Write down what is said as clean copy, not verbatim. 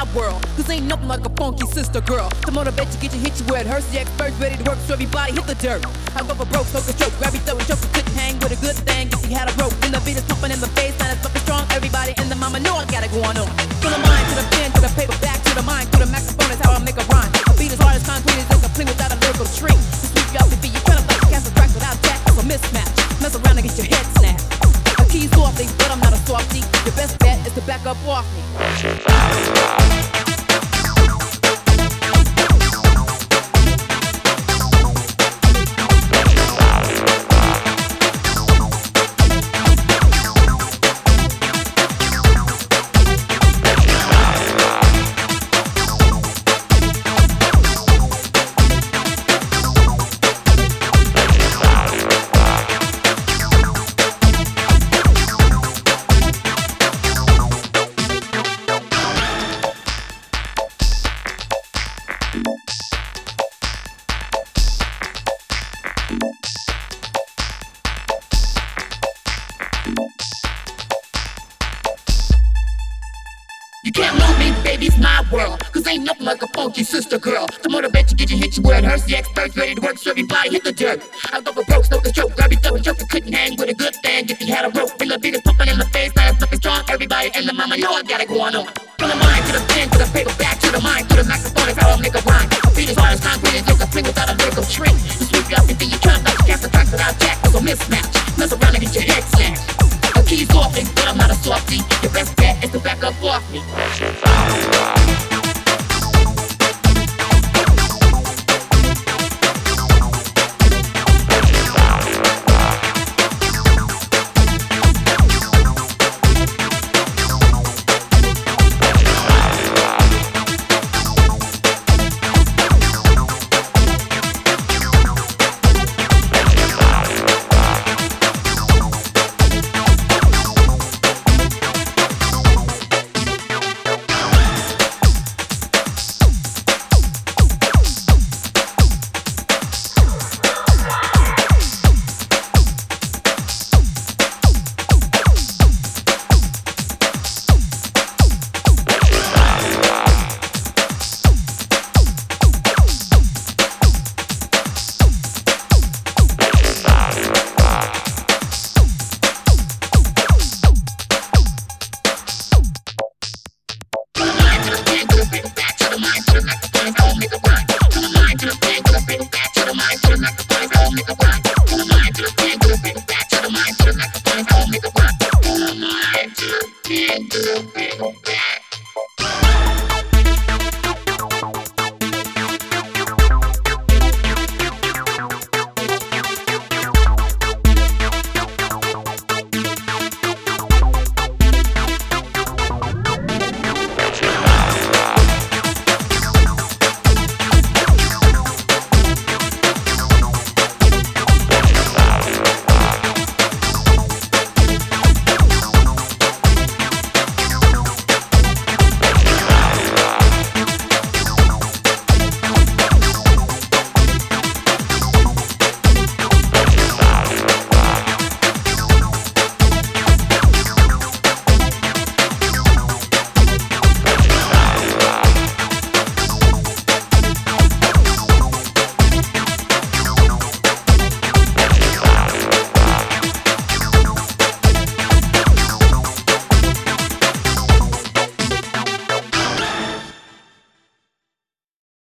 world. Cause ain't nothing like a funky sister girl. To motivate you, get you, hit you where it hurts. The experts ready to work, so everybody hit the dirt. I go for broke, smoke a stroke, grab each other and choke. Couldn't hang with a good thing if you had a rope. And the beat is pumping in the bass, and it's fucking strong. Everybody in the mama know I got it going on. From the mind to the pen to the paper, back to the mind to the microphone is how I make a rhyme. A beat as hard as concrete is like a fling without a lyrical tree. To sweep you off the beat, you try to like a cast track without jack. It's a mismatch. Mess around and get your head snapped. A key's softly, but I'm not a softie. Your best bet is to back up off me. You can't love me, baby, it's my world. Cause ain't nothing like a funky sister girl. To motivate you, get you, hit you where it hurts. The experts ready to work, so everybody hit the dirt. I go for broke, smoke a stroke, grab each other and choke. You couldn't hang with a good thing if you had a rope. And the beat is pumping in the face, now it's looking strong. Everybody in the mama know I got it going on. From the mind to the pen to the paper, back to the mind to the microphone is how I make a rhyme. A beat is hard as concrete, it's like a fling without a lyrical tree. You sweep you off your feet, you try to like a cast a track without jack. It's a mismatch, mess around and get your head smashed. A key's softly, but I'm not a softie. Your best bet is to back up off me. Back to the mind, to the